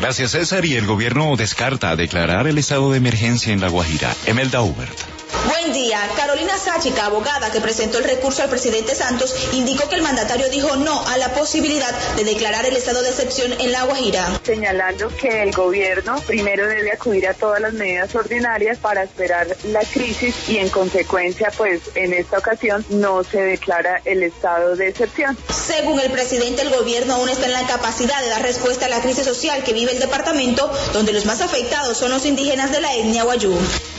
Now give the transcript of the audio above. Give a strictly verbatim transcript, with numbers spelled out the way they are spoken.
Gracias, César. Y el gobierno descarta declarar el estado de emergencia en La Guajira. Emelda Hubert. Buen día. Carolina Sáchica, abogada que presentó el recurso al presidente Santos, indicó que el mandatario dijo no a la posibilidad de declarar el estado de excepción en La Guajira. Señalando que el gobierno primero debe acudir a todas las medidas ordinarias para esperar la crisis y en consecuencia, pues en esta ocasión no se declara el estado de excepción. Según el presidente, el gobierno aún está en la capacidad de dar respuesta a la crisis social que vive el departamento, donde los más afectados son los indígenas de la etnia wayuu.